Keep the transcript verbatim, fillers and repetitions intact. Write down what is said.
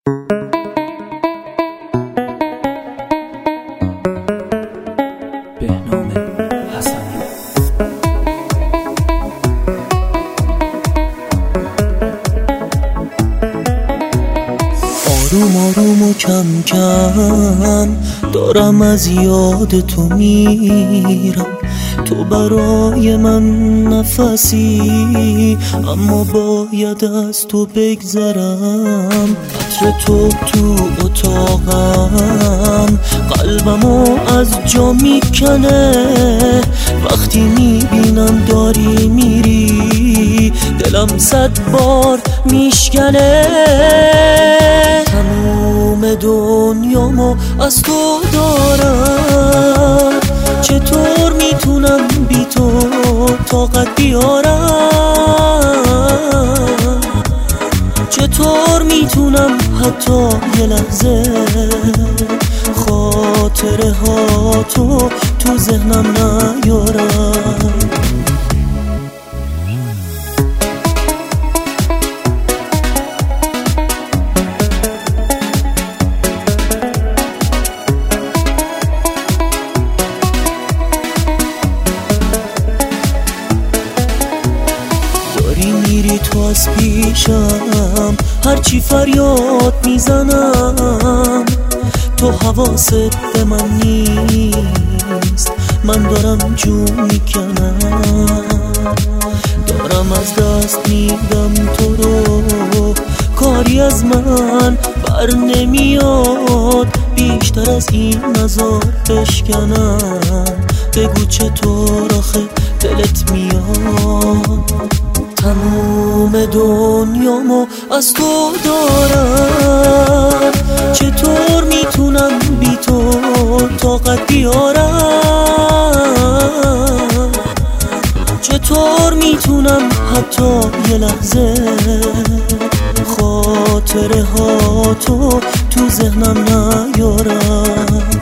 بهنام حسنی. آروم آروم و کم کم دارم از یاد تو میرم. تو برای من نفسی، اما باید از تو بگذرم. عطر تو تو اتاقم قلبمو از جا میکنه. وقتی میبینم داری میری دلم صد بار میشکنه. تموم دنیامو از تو دارم، چطور میتونم بی تو طاقت بیارم؟ چطور میتونم حتی یه لحظه خاطره ها تو تو ذهنم نیارم؟ میری تو از پیشم، هرچی فریاد میزنم تو حواست به من نیست. من دارم جون میکنم، دارم از دست میدم تو رو. کاری از من بر نمیاد بیشتر از این نزار بشکنم. بگو چطور آخه دلت میاد؟ تموم دنیامو از تو دارم، چطور میتونم بی تو طاقت بیارم؟ چطور میتونم حتی یه لحظه خاطره ها تو تو ذهنم نیارم؟